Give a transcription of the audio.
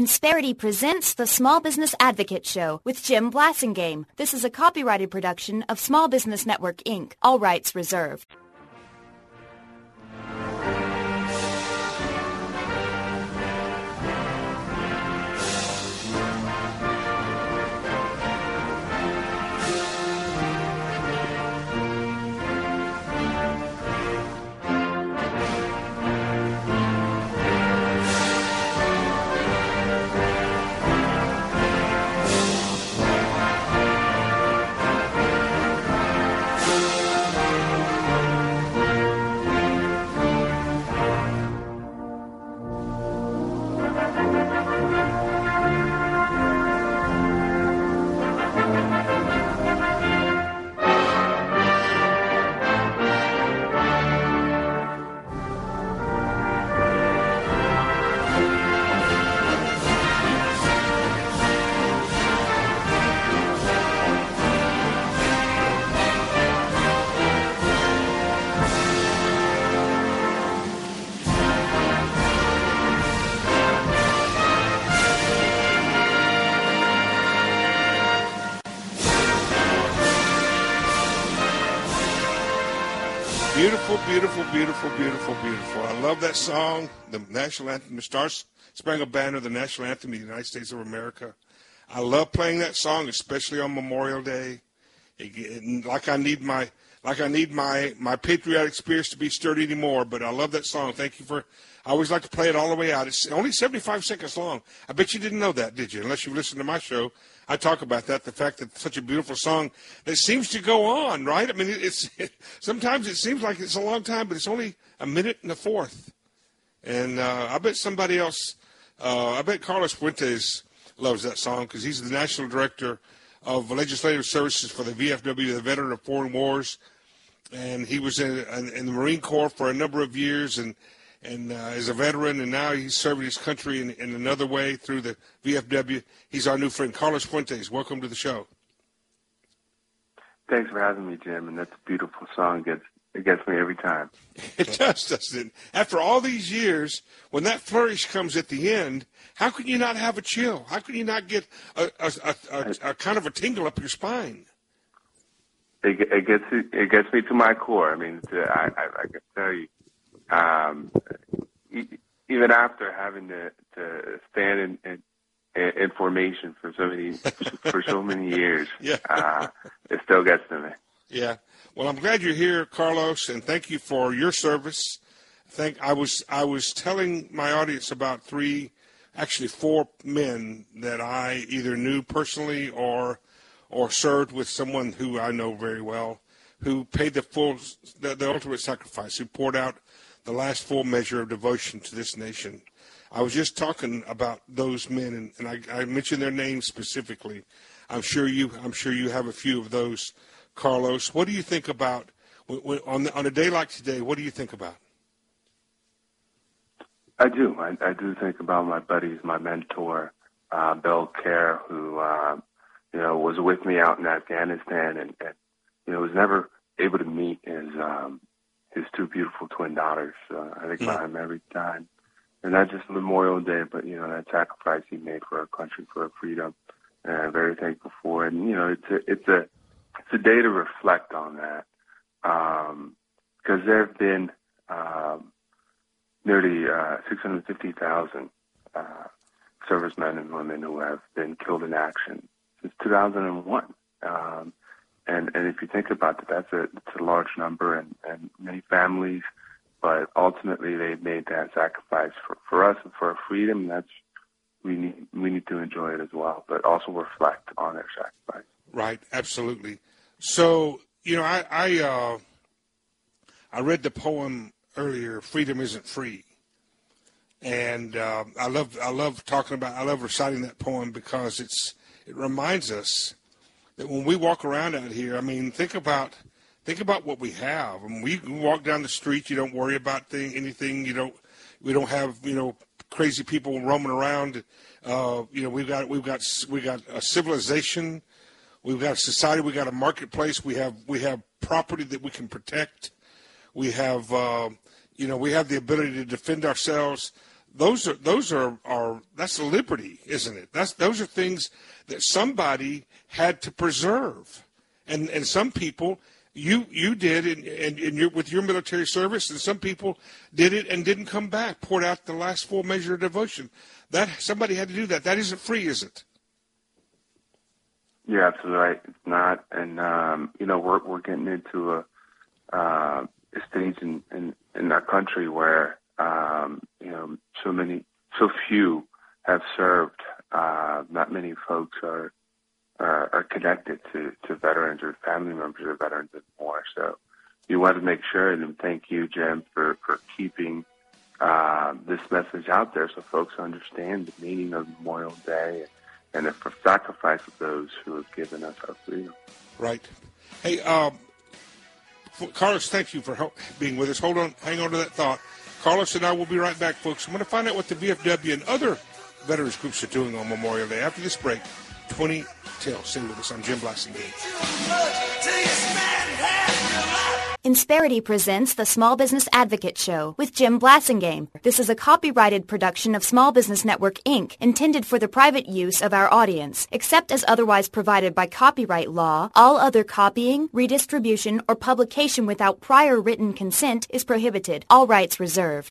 Insperity presents the Small Business Advocate Show with Jim Blasingame. This is a copyrighted production of Small Business Network, Inc., all rights reserved. Beautiful, beautiful, beautiful, beautiful, beautiful. I love that song, the national anthem, the Star-Spangled Banner, the national anthem of the United States of America. I love playing that song, especially on Memorial Day. Like I need my patriotic spirits to be stirred anymore, but I love that song. Thank you for. I always like to play it all the way out. It's only 75 seconds long. I bet you didn't know that, did you? Unless you listened to my show, I talk about that. The fact that it's such a beautiful song that seems to go on, right? I mean, sometimes it seems like it's a long time, but it's only a minute and a fourth. And I bet somebody else. I bet Carlos Fuentes loves that song because he's the national director of legislative services for the VFW, the Veteran of Foreign Wars, and he was in the Marine Corps for a number of years, and as a veteran, and now he's serving his country in another way through the VFW. He's our new friend, Carlos Fuentes. Welcome to the show. Thanks for having me, Jim, and that's a beautiful song. It gets me every time. It does, doesn't it? After all these years, when that flourish comes at the end, how can you not have a chill? How can you not get a kind of a tingle up your spine? It gets me to my core. I mean, I can tell you, even after having to stand in formation for so many years, yeah. It still gets to me. Yeah. Well, I'm glad you're here, Carlos, and thank you for your service. I was telling my audience about four men that I either knew personally or served with someone who I know very well, who paid the ultimate sacrifice, who poured out the last full measure of devotion to this nation. I was just talking about those men, and I mentioned their names specifically. I'm sure you have a few of those. Carlos, what do you think about on a day like today? What do you think about? I do. I do think about my buddies, my mentor, Bill Kerr, who was with me out in Afghanistan, and was never able to meet his two beautiful twin daughters. I think about him every time, and not just Memorial Day, but that sacrifice he made for our country, for our freedom, and I'm very thankful for it. And it's a day to reflect on that, because there have been nearly 650,000 servicemen and women who have been killed in action since 2001. And if you think about that, it's a large number and many families, but ultimately they've made that sacrifice for us and for our freedom. And we need to enjoy it as well, but also reflect on their sacrifice. Right, absolutely. So, I read the poem earlier, "Freedom Isn't Free," and I love reciting that poem because it reminds us that when we walk around out here, I mean, think about what we have. When we walk down the street, you don't worry about anything. We don't have crazy people roaming around. We've got a civilization. We've got a society. We've got a marketplace. We have property that we can protect. We have the ability to defend ourselves. those are that's liberty, isn't it? Those are things that somebody had to preserve, and some people you did with your military service, and some people did it and didn't come back, poured out the last full measure of devotion. That somebody had to do that. That isn't free, is it? You're absolutely right. It's not, and we're getting into a stage in our country where so few have served. Not many folks are connected to veterans or family members of veterans anymore. So you want to make sure, and thank you, Jim, for keeping this message out there so folks understand the meaning of Memorial Day and the sacrifice of those who have given us our freedom. Right. Hey, Carlos, thank you for being with us. Hang on to that thought. Carlos and I will be right back, folks. I'm going to find out what the VFW and other veterans groups are doing on Memorial Day after this break. 20 till. Stay with us. I'm Jim Blassingame. Insperity presents the Small Business Advocate Show with Jim Blassingame. This is a copyrighted production of Small Business Network, Inc., intended for the private use of our audience. Except as otherwise provided by copyright law, all other copying, redistribution, or publication without prior written consent is prohibited. All rights reserved.